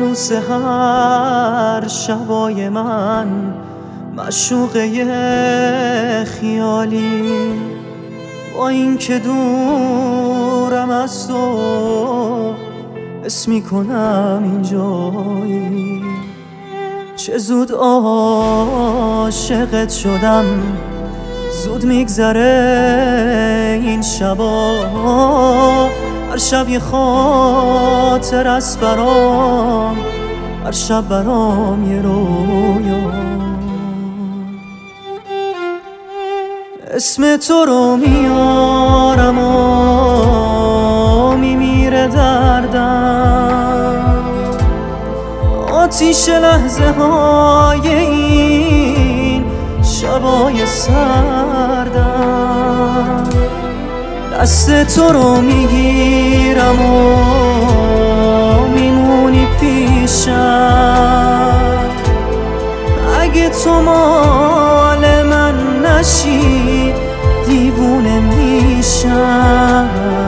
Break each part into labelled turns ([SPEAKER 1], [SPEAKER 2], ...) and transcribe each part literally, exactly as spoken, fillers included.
[SPEAKER 1] فانوس هر شبای من معشوقه خیالی، با این که دورم از تو حس میکنم اینجایی. چه زود عاشقت شدم، زود میگذره این شبا. هر شب یه خاطر است برام، هر شب برام یه رویا. اسم تو رو میارم و میمیره دردم، آتیش لحظه های این شبای سردم. دست تو رو میگیرم و میمونی پیشم، اگه تو مال من نشی دیوونه میشم.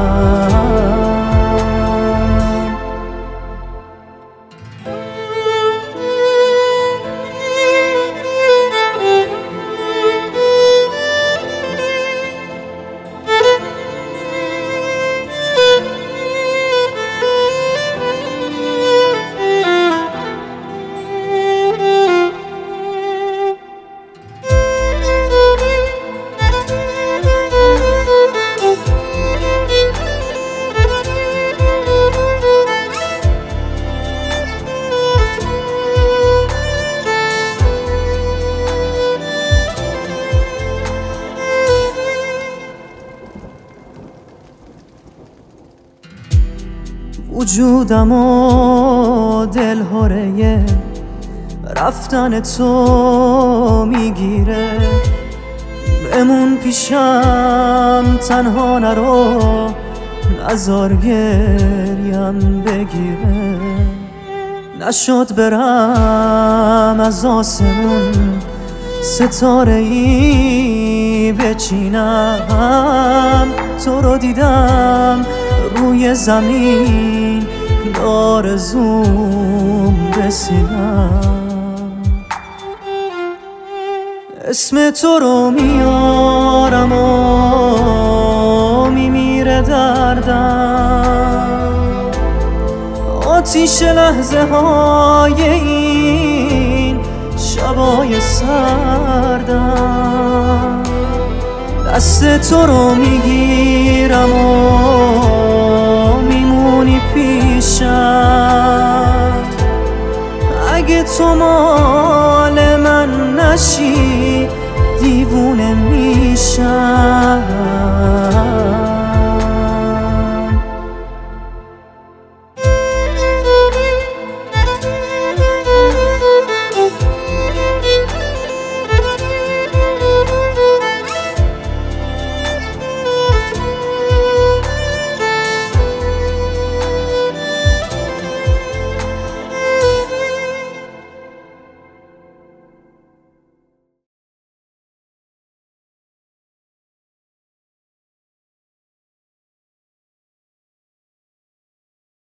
[SPEAKER 1] وجودم و دل هاره رفتن تو میگیره، بمون پیشم تنها نرو، نزار گریم بگیره. نشد برم از آسمون ستاره ای بچینم، تو رو دیدم روی زمین آرزوم رسیدم. اسم تو رو میارم و میمیره دردم، آتیش لحظه های این شبای سردم. دست تو رو میگیرم و میمونی پیشم، اگه تو مال من نشی دیوونه میشم.